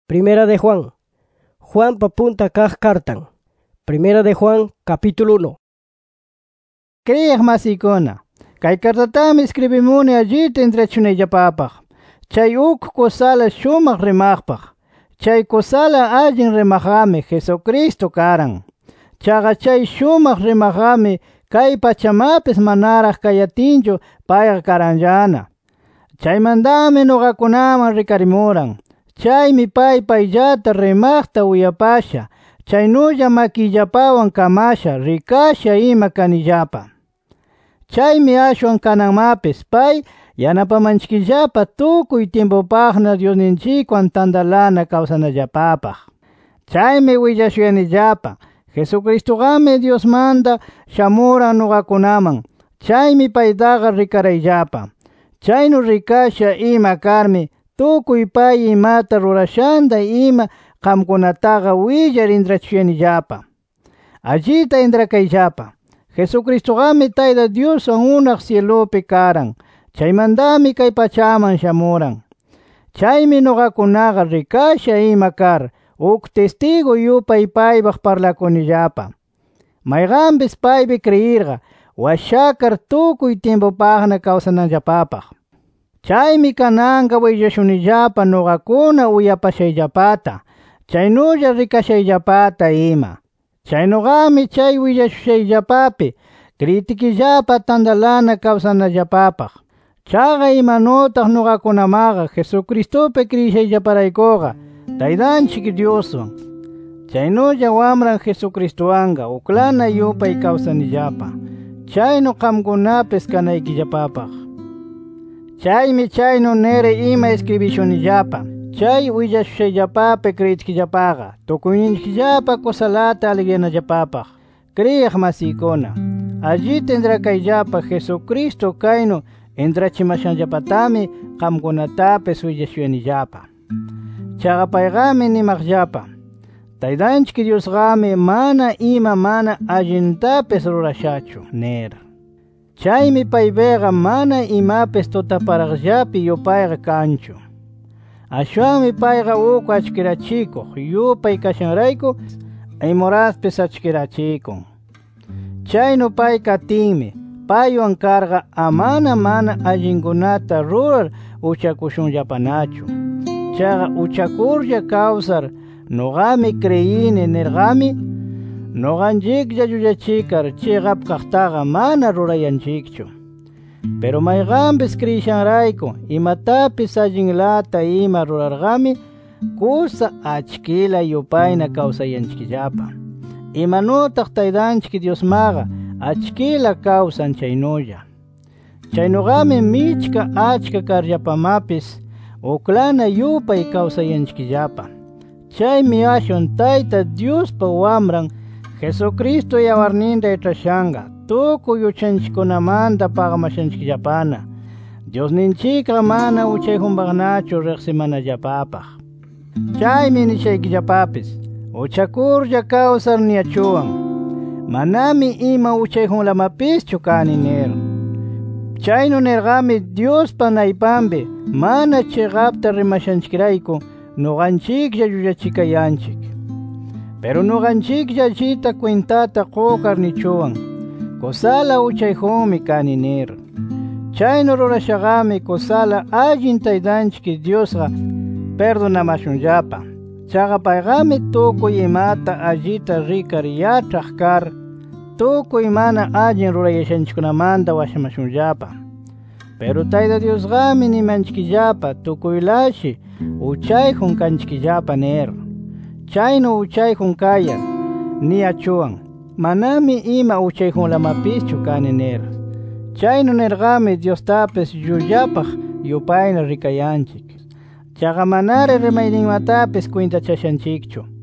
Primera de Juan. Juan papunta kaq kartan. Primera de Juan, capítulo 1. Kriyiq masikuna, kay kartatami escribimuni allita intrachunayllapapaq. Chay uk kusala shumaq rimaqpaq. Chay kusala allin rimaqami Jesucristo karan. Chaqa chay shumaq rimaqami kay pachamapis manaraq kayatinchu payqa karanllana. Chaymantami nuqakunaman rikarimuran. Chaymi payllata rimaqta uyapasha. Chaynulla makillapawan kamasha rikasha ima kanillapa. Chaymi ashwan kananmapis pay yanapamanchikllapa tukuy tiempopaqna Diosninchikwan tandalana kawsanallapapaq. Chaymi willashuyanillapa, Jesucristogami Diosmanta shamuran nuqakunaman. Chaymi paytaqa rikarayllapa. Chaynu rikasha ima karmi tukuy pay imata rurashanta ima qamkunataqa willar intrachusyanillapa. Allita intrakayllapa. Jesucristogami Tayta Dioswan unaq cielopi karan. Chaymantami kay pachaman shamuran. Chaymi nuqakunaqa rikasha ima kar, uk testigo yupay paypaq parlakunillapa. Mayqanpis paypi creirqa, washakar tukuy tiempopaqna kawsanallapapaq. Chaymi kananqa willashunillapa nuqakuna uyapashayllapata, chaynulla rikashayllapata ima. Chaynuqami chay willashushayllapapi kritikillapa tandalana kawsanallapapaq. Chaqa imanutaq nuqakunamaqa Jesucristopi kriyishayllaparaykuqa Taytanchik Dioswan, chaynulla wamran Jesucristowanqa uklana yupay kawsanillapa. Chaynu qamkunapis kanaykillapapaq. Chaymi chaynu niri ima escribishunillapa. Chay willashushayllapapi kriyikillapaqa tukuyninchikllapa kusalata aligriyanallapapaq. Kriyiq masikuna, allita intrakayllapa Jesucristo kaynu intrachimashanllapatami qamkunatapis willashuyanillapa. Chaqa payqami nimaqllapa, Taytanchik Diosqami mana allintapis rurashachu nir. Chaymi paypiqa mana imapis tutaparaqllapi yupayqa kanchu. Ashwanmi payqa uk achkirachikuq yupay kashanrayku imuraspis achkirachikun. Chaynu pay katinmi paywan karqa amana mana allinkunata rurar uchakushunllapanachu. Chaqa uchakurlla kawsar nuqami creyini nirqami nuqanchiklla llullachikar chiqap kaqtaqa mana rurayanchikchu. Pero mayqanpis kriyishanrayku imatapis allinlata ima rurarqami kusa achkila yupayna kawsayanchikllapa. Imanutaq Taytanchik Diosmaqa achkila kawsan chaynulla. Chaynuqami michka achka karllapamapis uklana yupay kawsayanchikllapa. Chaymi ashwan Tayta Diospa wamran Jesucristo yawarninta itrashanqa tukuy uchanchikkunamanta paqamashanchikllapana. Diosninchikqa mana uchayjunpaqnachu riqsimanallapapaq. Chaymi nishaykillapapis uchakurlla kawsar niyachuwan, manami ima uchayjunlamapischu kani nir. Chaynu nirqami Diospa naypanpi mana chiqapta rimashanchikrayku nuqanchiklla llullachikayanchik. Pero nuqanchiklla allita cuentata qukar nichuwan, kusala uchayjunmi kani nir. Chaynu rurashaqami kusala allin Taytanchik Diosqa perdonamashunllapa. Chaqa payqami tukuy imata allita rikar yachaq kar, tukuy mana allin rurayashanchikkunamanta washamashunllapa. Pero Tayta Diosqami nimanchikllapa tukuylashi uchayjun kanchikllapa nir. Chaynu uchayjun kayar niyachuwan, manami ima uchayjunlamapischu kani nir. Chaynu nirqami Diostapis llullapaq yupayna rikayanchik. Chaqa manari rimayninmatapis cuentachashanchikchu.